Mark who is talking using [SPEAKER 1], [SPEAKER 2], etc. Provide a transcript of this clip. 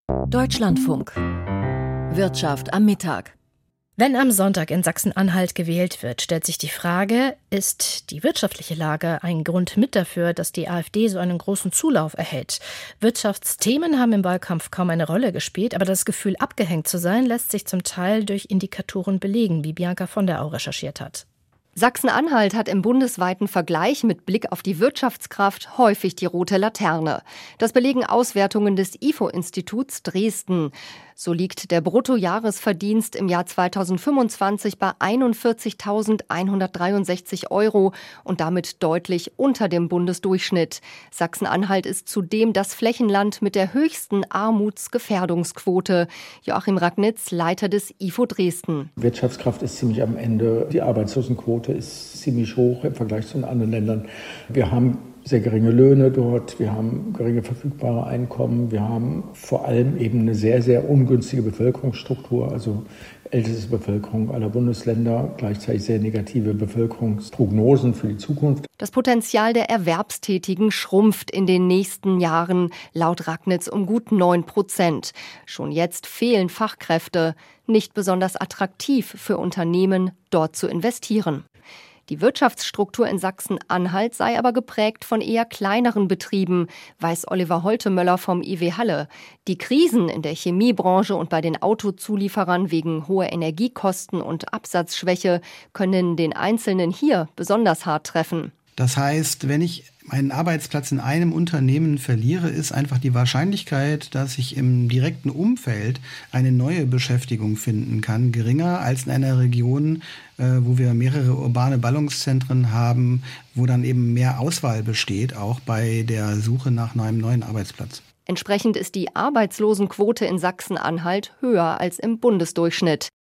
[SPEAKER 1] Deutschlandfunk. Wirtschaft am Mittag.
[SPEAKER 2] Wenn am Sonntag in Sachsen-Anhalt gewählt wird, stellt sich die Frage, ist die wirtschaftliche Lage ein Grund mit dafür, dass die AfD so einen großen Zulauf erhält? Wirtschaftsthemen haben im Wahlkampf kaum eine Rolle gespielt, aber das Gefühl, abgehängt zu sein, lässt sich zum Teil durch Indikatoren belegen, wie Bianca von der Au recherchiert hat.
[SPEAKER 3] Sachsen-Anhalt hat im bundesweiten Vergleich mit Blick auf die Wirtschaftskraft häufig die rote Laterne. Das belegen Auswertungen des IFO-Instituts Dresden. So liegt der Bruttojahresverdienst im Jahr 2025 bei 41.163 € und damit deutlich unter dem Bundesdurchschnitt. Sachsen-Anhalt ist zudem das Flächenland mit der höchsten Armutsgefährdungsquote. Joachim Ragnitz, Leiter des IFO Dresden.
[SPEAKER 4] Wirtschaftskraft ist ziemlich am Ende. Die Arbeitslosenquote ist ziemlich hoch im Vergleich zu den anderen Ländern. Wir haben sehr geringe Löhne dort, wir haben geringe verfügbare Einkommen, wir haben vor allem eben eine sehr, sehr ungünstige Bevölkerungsstruktur, also älteste Bevölkerung aller Bundesländer, gleichzeitig sehr negative Bevölkerungsprognosen für die Zukunft.
[SPEAKER 3] Das Potenzial der Erwerbstätigen schrumpft in den nächsten Jahren, laut Ragnitz um gut 9%. Schon jetzt fehlen Fachkräfte, nicht besonders attraktiv für Unternehmen, dort zu investieren. Die Wirtschaftsstruktur in Sachsen-Anhalt sei aber geprägt von eher kleineren Betrieben, weiß Oliver Holtemöller vom IW Halle. Die Krisen in der Chemiebranche und bei den Autozulieferern wegen hoher Energiekosten und Absatzschwäche können den Einzelnen hier besonders hart treffen.
[SPEAKER 5] Das heißt, wenn ich meinen Arbeitsplatz in einem Unternehmen verliere, ist einfach die Wahrscheinlichkeit, dass ich im direkten Umfeld eine neue Beschäftigung finden kann, geringer als in einer Region, wo wir mehrere urbane Ballungszentren haben, wo dann eben mehr Auswahl besteht, auch bei der Suche nach einem neuen Arbeitsplatz.
[SPEAKER 3] Entsprechend ist die Arbeitslosenquote in Sachsen-Anhalt höher als im Bundesdurchschnitt.